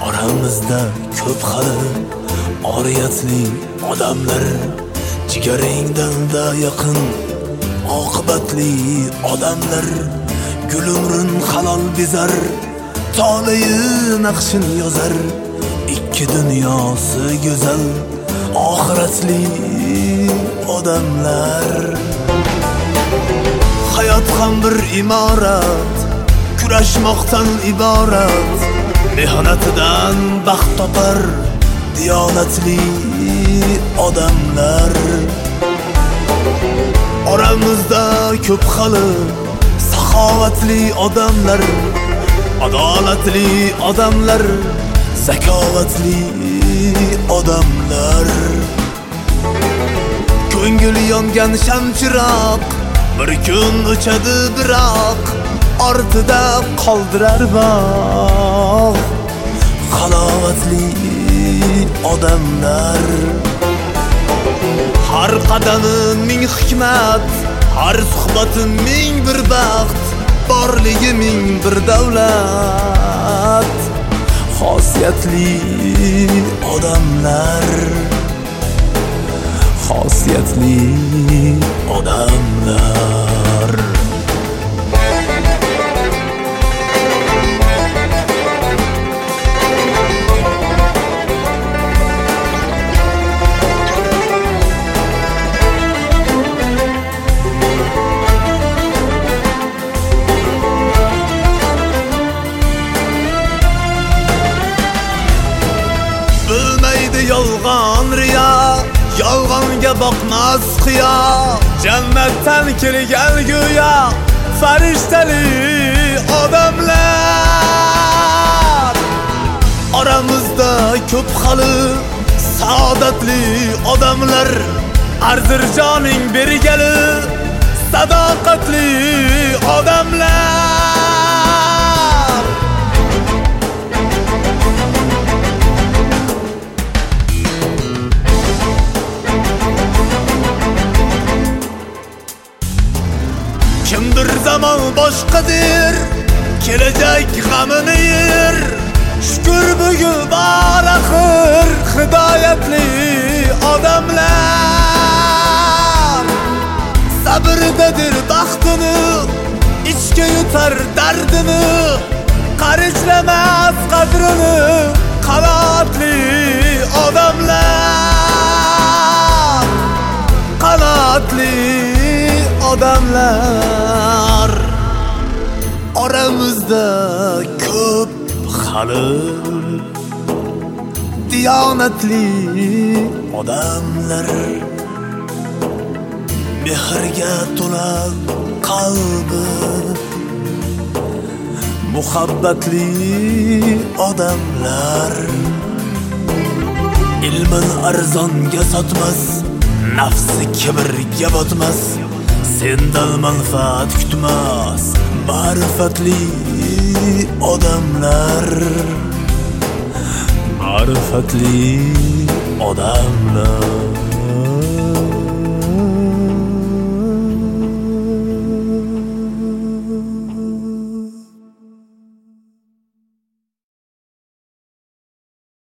Oramizda ko'p xili oriyatli odamlar, jigaringdan da yaqin oqibatli odamlar. Gulumrun halol bizar, tolayi naqshin yozar. Ikki dunyosi go'zal, oxiratli odamlar. Hayot ham bir imorat, kurashmoqdan iborat. Mehnatidan baxt topar diyonatli odamlar. Oramizda ko'p xili saxovatli odamlar, adolatli odamlar, zakovatli odamlar. Ko'ngil yongan shamchiroq bir kun o'chadi, biroq ortida qoldirar bog' halovatli odamlar. Har qadami ming hikmat, har suhbati ming bir baxt, borligi ming bir davlat. Xosiyatli odamlar, xosiyatli odamlar. Yolg'on riyo, yolg'onga boqmas qiyo. Jannatdan kelgan go'yo farishtali odamlar. Oramizda ko'p xili saodatli odamlar. Arzirjoning bergali sadoqatli odamlar. Kimdir zaman boshqadir, kelajak g'amini yer. Shukr bugun bor axir hidoyatli odamlar. Sabrdadir baxtini, ichga yutar dardini, qarichlamas qadrini qanoatli odamlar. Qanoatli odamlar. Oramizda ko'p xili diyonatli odamlar. Mehrga to'la qalbi muhabbatli odamlar. Ilmin arzonga sotmas, nafsi kibrga botmas, sendan manfaat kutmas ma'rifatli odamlar. Ma'rifatli odamlar.